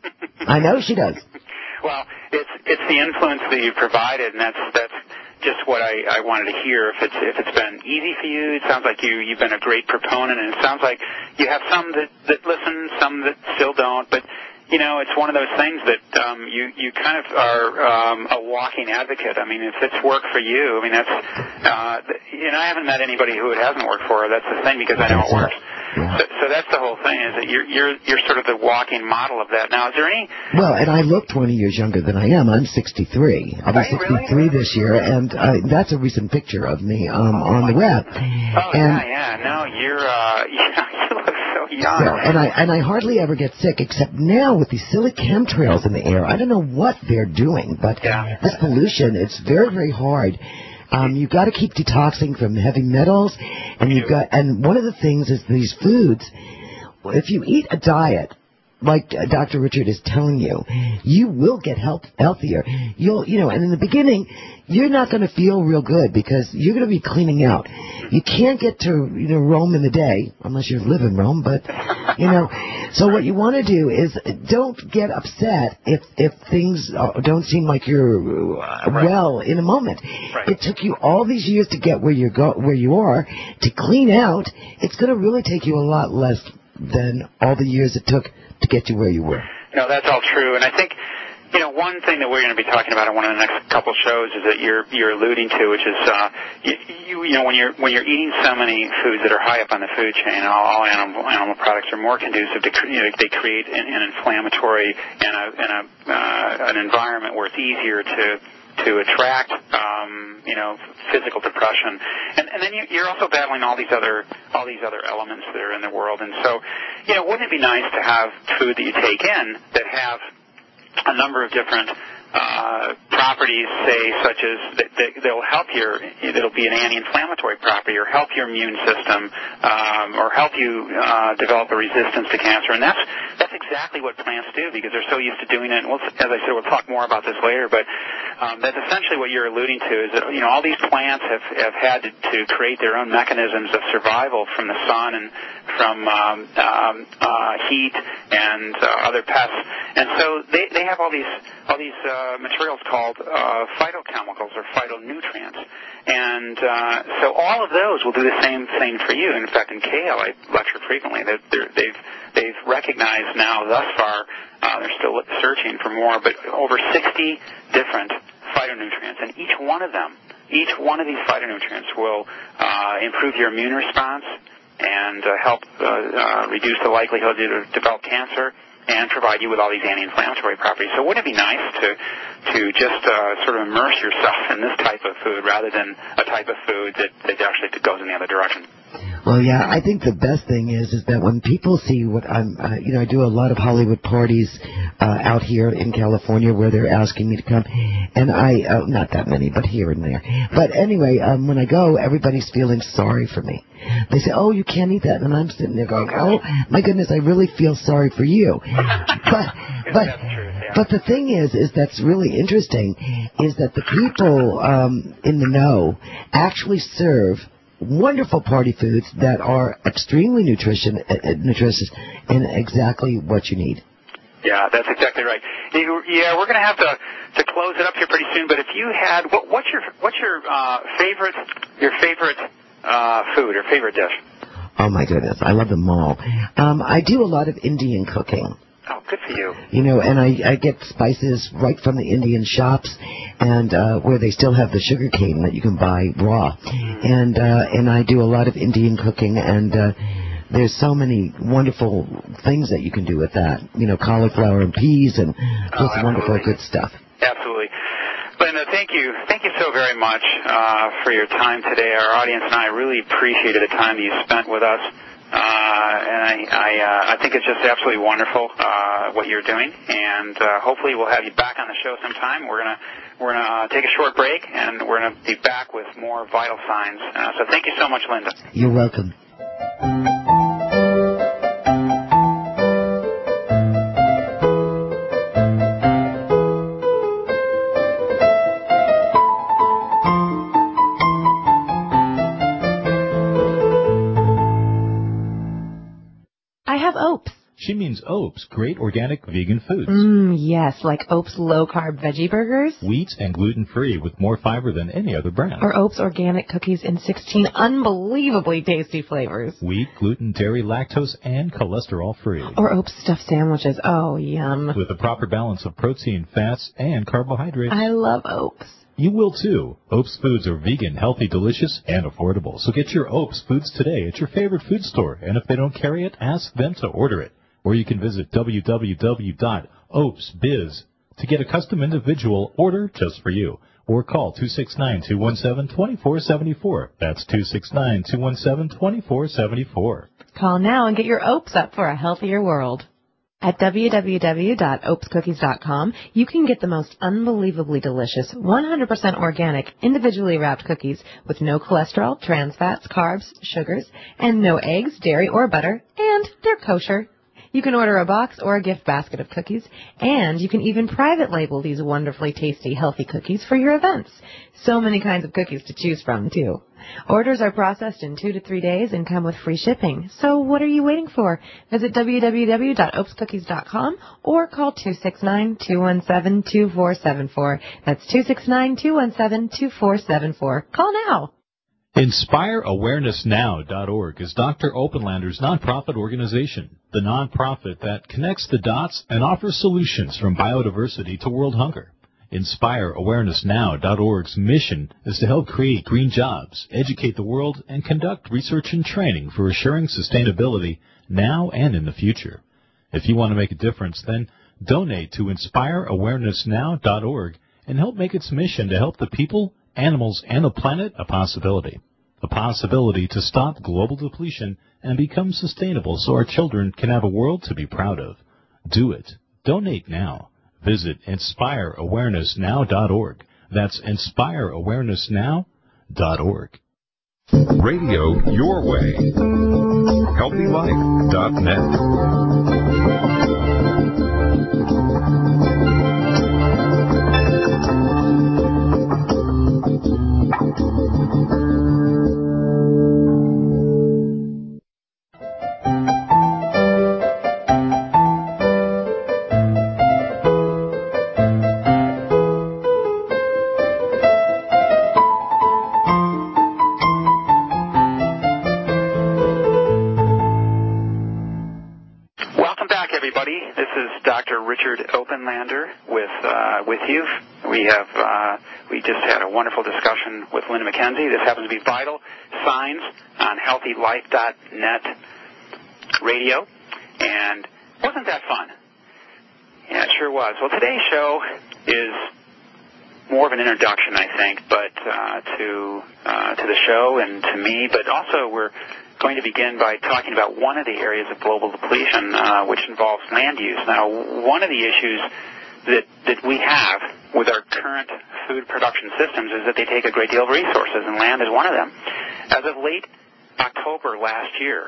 S6: I know she does.
S3: Well, it's it's the influence that you provided, and that's that's just what I, I wanted to hear. If it's if it's been easy for you, it sounds like you you've been a great proponent, and it sounds like you have some that that listen, some that still don't. But you know, it's one of those things that um, you you kind of are um, a walking advocate. I mean, if it's worked for you, I mean that's uh, you know I haven't met anybody who it hasn't worked for. That's the thing because I know it works. Yeah. So, so that's the whole thing, is that you're you're you're sort of the walking model of that. Now, is there any?
S6: Well, and I look twenty years younger than I am. I'm sixty-three. I'll be sixty-three really? this year, and uh, that's a recent picture of me um, oh, on the web.
S3: Oh
S6: and,
S3: yeah, yeah. No, you're uh, yeah, you look so young.
S6: So, and I and I hardly ever get sick, except now with these silly chemtrails in the air. I don't know what they're doing, but
S3: yeah.
S6: this pollution, it's very very hard. Um, you've got to keep detoxing from heavy metals, and you've got, and one of the things is these foods. If you eat a diet like Doctor Richard is telling you, you will get health, healthier. You'll, you know, and in the beginning, you're not going to feel real good because you're going to be cleaning out. You can't get to, you know, Rome in a day unless you live in Rome, but, you know, so what you want to do is don't get upset if, if things don't seem like you're well in a moment.
S3: Right.
S6: It took you all these years to get where you go, where you are, to clean out. It's going to really take you a lot less than all the years it took to get you where you were.
S3: No, that's all true. And I think, you know, one thing that we're going to be talking about in one of the next couple shows is that you're you're alluding to, which is, uh, you, you you know, when you're when you're eating so many foods that are high up on the food chain, all, all animal animal products are more conducive to, you know, they create an, an inflammatory and a and a uh, an environment where it's easier to to attract, um, you know, physical depression, and, and then you, you're also battling all these other all these other elements that are in the world. And so, you know, wouldn't it be nice to have food that you take in that have a number of different uh, properties, say, such as that, that they'll help your, it'll be an anti-inflammatory property or help your immune system um, or help you uh, develop a resistance to cancer. And that's that's exactly what plants do because they're so used to doing it. And we'll, as I said, we'll talk more about this later, but um, that's essentially what you're alluding to is that, you know, all these plants have, have had to, to create their own mechanisms of survival from the sun and from um, um, uh, heat and uh, other pests. And so they, they have all these all these uh, materials called uh, phytochemicals or phytonutrients. And uh, so all of those will do the same thing for you. In fact, in Kale, I lecture frequently. They're, they're, they've they've recognized now thus far, uh, they're still searching for more, but over sixty different phytonutrients. And each one of them, each one of these phytonutrients will uh, improve your immune response and uh, help uh, uh, reduce the likelihood to develop cancer and provide you with all these anti-inflammatory properties. So wouldn't it be nice to to just uh, sort of immerse yourself in this type of food rather than a type of food that, that actually goes in the other direction?
S6: Well, yeah, I think the best thing is is that when people see what I'm, uh, you know, I do a lot of Hollywood parties uh, out here in California where they're asking me to come, and I, uh, not that many, but here and there. But anyway, um, when I go, everybody's feeling sorry for me. They say, oh, you can't eat that, and I'm sitting there going, oh, my goodness, I really feel sorry for you. But, but, but the thing is, is that's really interesting, is that the people um, in the know actually serve wonderful party foods that are extremely nutrition, uh, nutritious and exactly what you need.
S3: Yeah, that's exactly right. Yeah, we're going to have to to close it up here pretty soon. But if you had, what, what's your what's your uh, favorite your favorite uh, food or favorite dish?
S6: Oh my goodness, I love them all. Um, I do a lot of Indian cooking.
S3: Oh, good for you.
S6: You know, and I, I get spices right from the Indian shops, and uh, where they still have the sugar cane that you can buy raw. And uh, and I do a lot of Indian cooking, and uh, there's so many wonderful things that you can do with that. You know, cauliflower and peas, and just oh, wonderful good stuff.
S3: Absolutely. Linda, thank you. Thank you so very much uh, for your time today. Our audience and I really appreciated the time that you spent with us. Uh, and I, I, uh, I think it's just absolutely wonderful uh, what you're doing, and uh, hopefully we'll have you back on the show sometime. We're gonna we're gonna uh, take a short break, and we're gonna be back with more vital signs. Uh, so thank you so much, Linda.
S6: You're welcome.
S4: Oats.
S1: She means Opes, great organic vegan foods.
S4: Mmm, yes, like Opes low-carb veggie burgers.
S1: Wheat and gluten-free with more fiber than any other brand.
S4: Or Opes organic cookies in sixteen unbelievably tasty flavors.
S1: Wheat, gluten, dairy, lactose, and cholesterol-free.
S4: Or Opes stuffed sandwiches. Oh, yum.
S1: With a proper balance of protein, fats, and carbohydrates.
S4: I love Opes.
S1: You will too. Opes foods are vegan, healthy, delicious, and affordable. So get your Opes foods today at your favorite food store. And if they don't carry it, ask them to order it. Or you can visit w w w dot opes biz to get a custom individual order just for you. Or call two six nine, two one seven, two four seven four. That's two six nine, two one seven, two four seven four.
S4: Call now and get your Opes up for a healthier world. At w w w dot opes cookies dot com, you can get the most unbelievably delicious, one hundred percent organic, individually wrapped cookies with no cholesterol, trans fats, carbs, sugars, and no eggs, dairy, or butter, and they're kosher. You can order a box or a gift basket of cookies, and you can even private label these wonderfully tasty, healthy cookies for your events. So many kinds of cookies to choose from, too. Orders are processed in two to three days and come with free shipping. So what are you waiting for? Visit w w w dot opes cookies dot com or call two six nine, two one seven, two four seven four. That's two six nine, two one seven, two four seven four. Call now.
S1: Inspire Awareness Now dot org is Doctor Openlander's nonprofit organization, the nonprofit that connects the dots and offers solutions from biodiversity to world hunger. Inspire Awareness Now dot org's mission is to help create green jobs, educate the world, and conduct research and training for assuring sustainability now and in the future. If you want to make a difference, then donate to Inspire Awareness Now dot org and help make its mission to help the people, animals, and the planet a possibility. A possibility to stop global depletion and become sustainable so our children can have a world to be proud of. Do it. Donate now. Visit Inspire Awareness Now dot org That's inspire awareness now dot org.
S7: Radio your way. healthy life dot net.
S3: We have uh, we just had a wonderful discussion with Linda McKenzie. This happens to be Vital Signs on healthy life dot net radio, and wasn't that fun? Yeah, it sure was. Well, today's show is more of an introduction, I think, but uh, to uh, to the show and to me. But also, we're going to begin by talking about one of the areas of global depletion, uh, which involves land use. Now, one of the issues that that we have with our current food production systems is that they take a great deal of resources, and land is one of them. As of late October last year,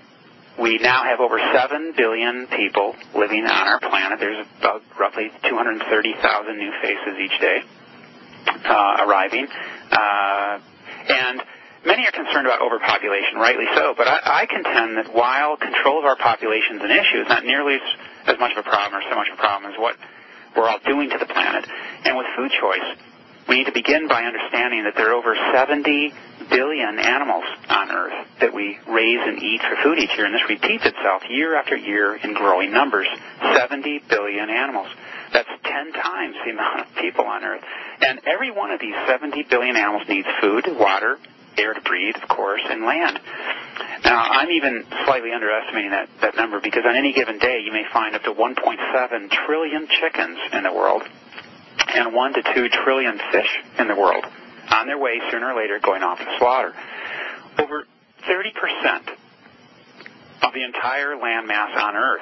S3: we now have over seven billion people living on our planet. There's about roughly two hundred thirty thousand new faces each day uh, arriving. Uh, and many are concerned about overpopulation, rightly so, but I, I contend that while control of our population is an issue, it's not nearly as, as much of a problem or so much of a problem as what we're all doing to the planet. And with food choice, we need to begin by understanding that there are over seventy billion animals on Earth that we raise and eat for food each year, and this repeats itself year after year in growing numbers. seventy billion animals. That's ten times the amount of people on Earth. And every one of these seventy billion animals needs food, water, air to breathe, of course, and land. Now, I'm even slightly underestimating that, that number because on any given day you may find up to one point seven trillion chickens in the world and one to two trillion fish in the world on their way sooner or later going off to slaughter. Over thirty percent of the entire land mass on Earth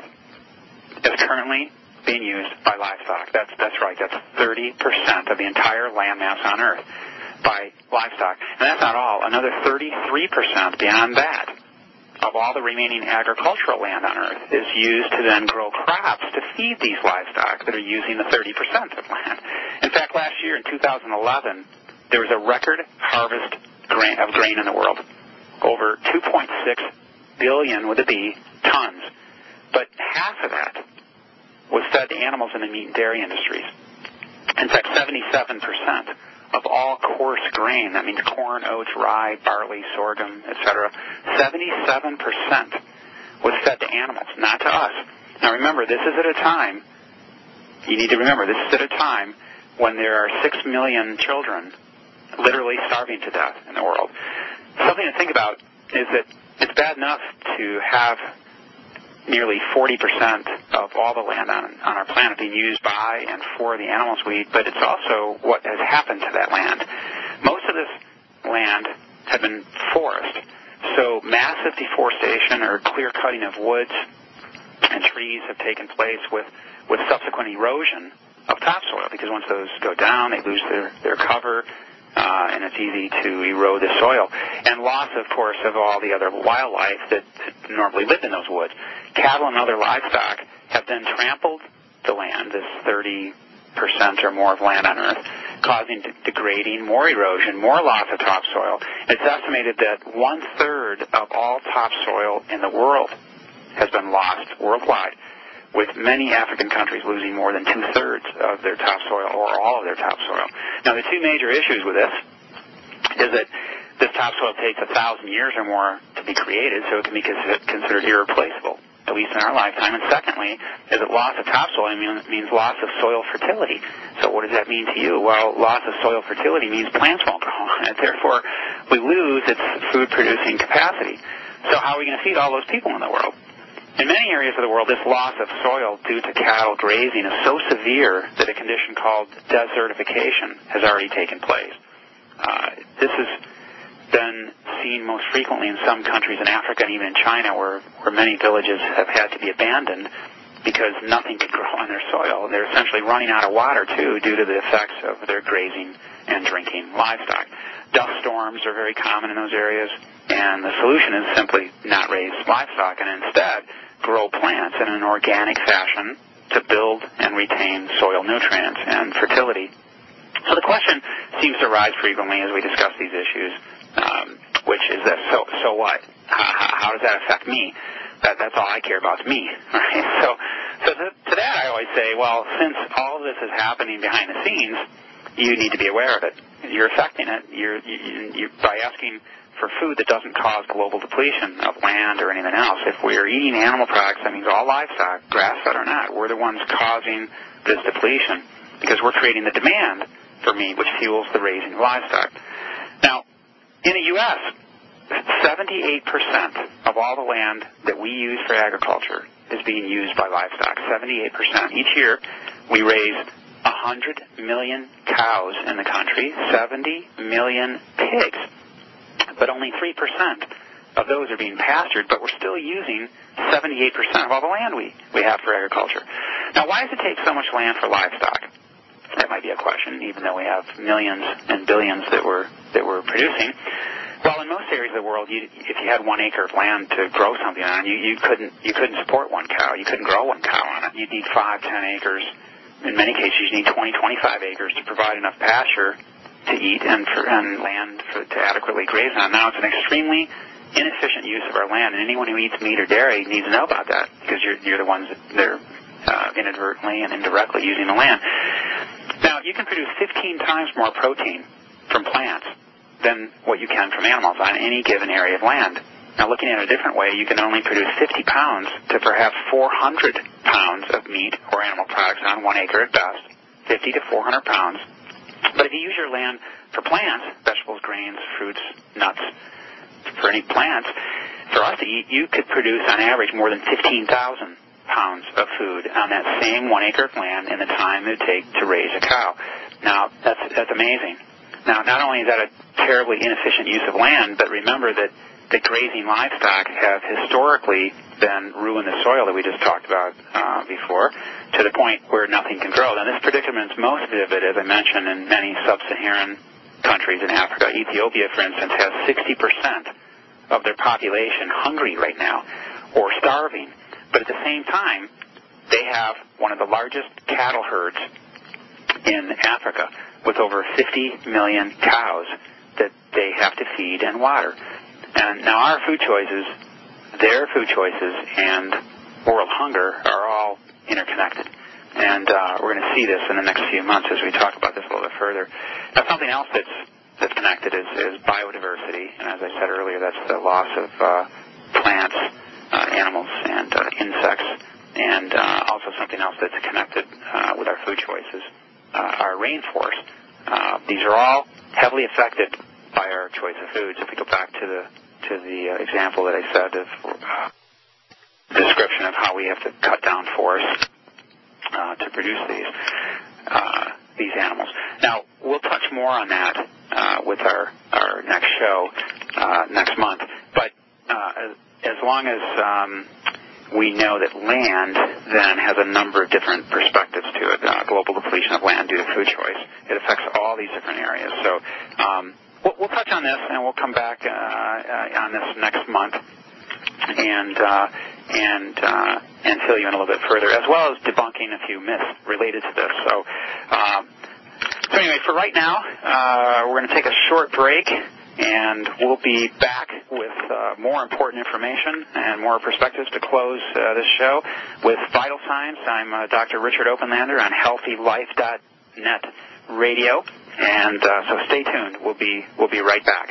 S3: is currently being used by livestock. That's, that's right, that's thirty percent of the entire land mass on Earth by livestock. And that's not all. Another thirty-three percent beyond that of all the remaining agricultural land on Earth is used to then grow crops to feed these livestock that are using the thirty percent of land. In fact, last year in two thousand eleven, there was a record harvest grain, of grain in the world, over two point six billion with a B tons. But half of that was fed to animals in the meat and dairy industries. In fact, seventy-seven percent of all coarse grain, that means corn, oats, rye, barley, sorghum, et cetera, seventy-seven percent was fed to animals, not to us. Now remember, this is at a time, you need to remember, this is at a time when there are six million children literally starving to death in the world. Something to think about is that it's bad enough to have nearly forty percent of all the land on, on our planet being used by and for the animals we eat, but it's also what has happened to that land. Most of this land had been forest, so massive deforestation or clear-cutting of woods and trees have taken place with, with subsequent erosion of topsoil, because once those go down, they lose their, their cover, Uh, and it's easy to erode the soil. And loss, of course, of all the other wildlife that normally lived in those woods. Cattle and other livestock have then trampled the land, this thirty percent or more of land on Earth, causing de- degrading, more erosion, more loss of topsoil. It's estimated that one-third of all topsoil in the world has been lost worldwide, with many African countries losing more than two-thirds of their topsoil or all of their topsoil. Now, the two major issues with this is that this topsoil takes a thousand years or more to be created, so it can be considered irreplaceable, at least in our lifetime. And secondly, is that loss of topsoil means loss of soil fertility. So what does that mean to you? Well, loss of soil fertility means plants won't grow on it. Therefore, we lose its food-producing capacity. So how are we going to feed all those people in the world? In many areas of the world, this loss of soil due to cattle grazing is so severe that a condition called desertification has already taken place. Uh, this has been seen most frequently in some countries in Africa and even in China, where, where many villages have had to be abandoned because nothing could grow on their soil. They're essentially running out of water, too, due to the effects of their grazing and drinking livestock. Dust storms are very common in those areas, and the solution is simply not raise livestock and instead grow plants in an organic fashion to build and retain soil nutrients and fertility. So the question seems to arise frequently as we discuss these issues, um, which is that, so so what? How, how does that affect me? That, that's all I care about is me, right? So, so to, to that I always say, well, since all of this is happening behind the scenes, you need to be aware of it. You're affecting it. You're, you, you, by asking for food that doesn't cause global depletion of land or anything else. If we're eating animal products, that means all livestock, grass-fed or not, we're the ones causing this depletion because we're creating the demand for meat, which fuels the raising of livestock. Now, in the U S, seventy-eight percent of all the land that we use for agriculture is being used by livestock, seventy-eight percent. Each year, we raise one hundred million cows in the country, seventy million pigs, but only three percent of those are being pastured, but we're still using seventy-eight percent of all the land we, we have for agriculture. Now, why does it take so much land for livestock? That might be a question, even though we have millions and billions that we're, that we're producing. Well, in most areas of the world, you, if you had one acre of land to grow something on, you, you couldn't you couldn't support one cow. You couldn't grow one cow on it. You'd need five, ten acres. In many cases, you need twenty, twenty-five acres to provide enough pasture to eat and, for, and land for, to adequately graze on. Now, it's an extremely inefficient use of our land, and anyone who eats meat or dairy needs to know about that because you're, you're the ones that are uh, inadvertently and indirectly using the land. Now, you can produce fifteen times more protein from plants than what you can from animals on any given area of land. Now, looking at it a different way, you can only produce fifty pounds to perhaps four hundred pounds of meat or animal products on one acre at best, fifty to four hundred pounds. But if you use your land for plants, vegetables, grains, fruits, nuts, for any plants, for us to eat, you could produce on average more than fifteen thousand pounds of food on that same one acre of land in the time it would take to raise a cow. Now, that's, that's amazing. Now, not only is that a terribly inefficient use of land, but remember that the grazing livestock have historically been ruined the soil that we just talked about uh, before to the point where nothing can grow. Now, this predicament is most vivid, as I mentioned, in many sub-Saharan countries in Africa. Ethiopia, for instance, has sixty percent of their population hungry right now or starving. But at the same time, they have one of the largest cattle herds in Africa with over fifty million cows that they have to feed and water. And now our food choices, their food choices, and world hunger are all interconnected. And uh, we're going to see this in the next few months as we talk about this a little bit further. Now, something else that's, that's connected is, is biodiversity. And as I said earlier, that's the loss of uh, plants, uh, animals, and uh, insects. And uh, also something else that's connected uh, with our food choices, uh, our rainforest. Uh, these are all heavily affected by our choice of foods. If we go back to the to the uh, example that I said of uh, description of how we have to cut down forests uh, to produce these uh, these animals. Now, we'll touch more on that uh, with our, our next show uh, next month. But uh, as, as long as um, we know that land then has a number of different perspectives to it, uh, global depletion of land due to food choice. It affects all these different areas. So um, we'll, we'll touch on this, and we'll come back uh, uh, on this next month and uh, and uh, and fill you in a little bit further, as well as debunking a few myths related to this. So, um, so anyway, for right now, uh, we're going to take a short break. And we'll be back with uh, more important information and more perspectives to close uh, this show with Vital Signs. I'm uh, Doctor Richard Openlander on healthy life dot net radio, and uh, so stay tuned. We'll be we'll be right back.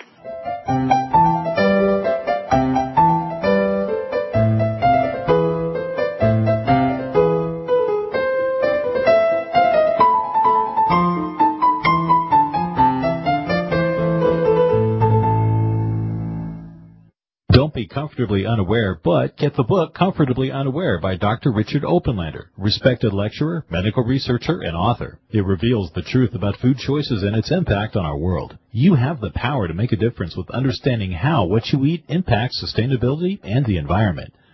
S1: Be comfortably unaware, but get the book Comfortably Unaware by Doctor Richard Openlander, respected lecturer, medical researcher, and author. It reveals the truth about food choices and its impact on our world. You have the power to make a difference with understanding how what you eat impacts sustainability and the environment.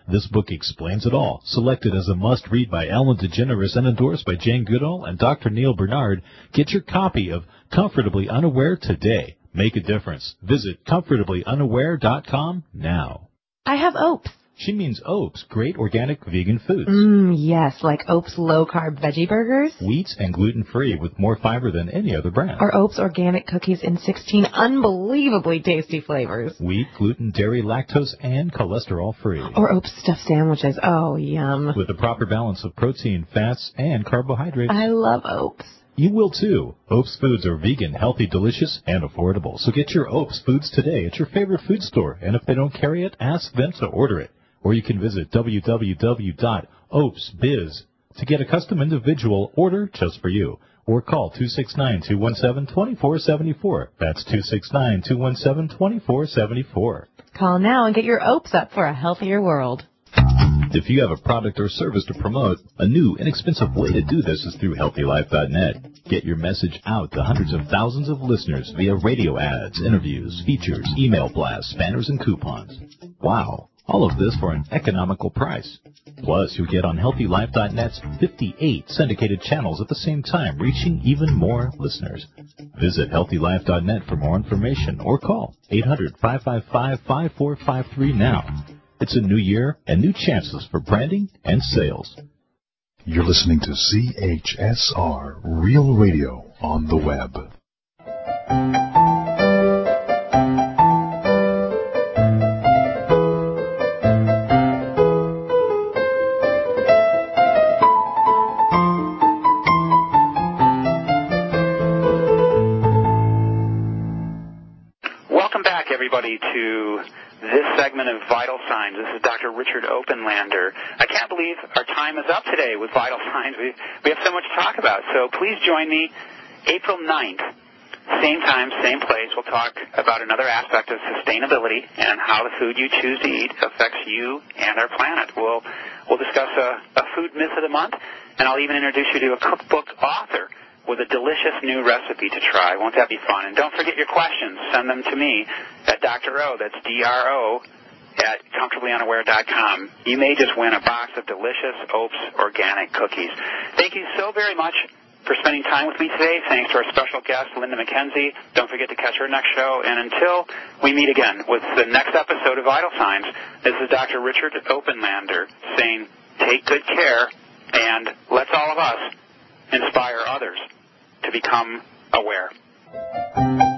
S1: This book explains it all, selected as a must-read by Ellen DeGeneres and endorsed by Jane Goodall and Doctor Neil Bernard. Get your copy of Comfortably Unaware today. Make a difference. Visit comfortably unaware dot com now.
S4: I have Opes.
S1: She means Opes, great organic vegan foods.
S4: Mmm, yes, like Opes low-carb veggie burgers.
S1: Wheat and gluten-free with more fiber than any other brand.
S4: Or Opes organic cookies in sixteen unbelievably tasty flavors.
S1: Wheat, gluten, dairy, lactose, and cholesterol-free.
S4: Or Opes stuffed sandwiches. Oh, yum.
S1: With a proper balance of protein, fats, and carbohydrates.
S4: I love Opes.
S1: You will too. Opes foods are vegan, healthy, delicious, and affordable. So get your Opes foods today at your favorite food store. And if they don't carry it, ask them to order it. Or you can visit w w w dot opes biz to get a custom individual order just for you. Or call two six nine, two one seven, two four seven four. That's two six nine, two one seven, two four seven four.
S4: Call now and get your Opes up for a healthier world.
S1: If you have a product or service to promote, a new, inexpensive way to do this is through healthy life dot net. Get your message out to hundreds of thousands of listeners via radio ads, interviews, features, email blasts, banners, and coupons. Wow. All of this for an economical price. Plus, you'll get on healthy life dot net's fifty-eight syndicated channels at the same time, reaching even more listeners. Visit healthy life dot net for more information or call eight hundred, five five five, five four five three now. It's a new year and new chances for branding and sales.
S2: You're listening to C H S R Real Radio on the web.
S3: Everybody to this segment of Vital Signs. This is Doctor Richard Openlander. I can't believe our time is up today with Vital Signs. We, we have so much to talk about. So please join me April ninth, same time, same place. We'll talk about another aspect of sustainability and how the food you choose to eat affects you and our planet. We'll, we'll discuss a, a food myth of the month, and I'll even introduce you to a cookbook author with a delicious new recipe to try. Won't that be fun? And don't forget your questions. Send them to me at Doctor O, that's D R O, at comfortably unaware dot com. You may just win a box of delicious Opes organic cookies. Thank you so very much for spending time with me today. Thanks to our special guest, Linda McKenzie. Don't forget to catch her next show. And until we meet again with the next episode of Vital Signs, this is Doctor Richard Openlander saying take good care, and let's all of us inspire others to become aware.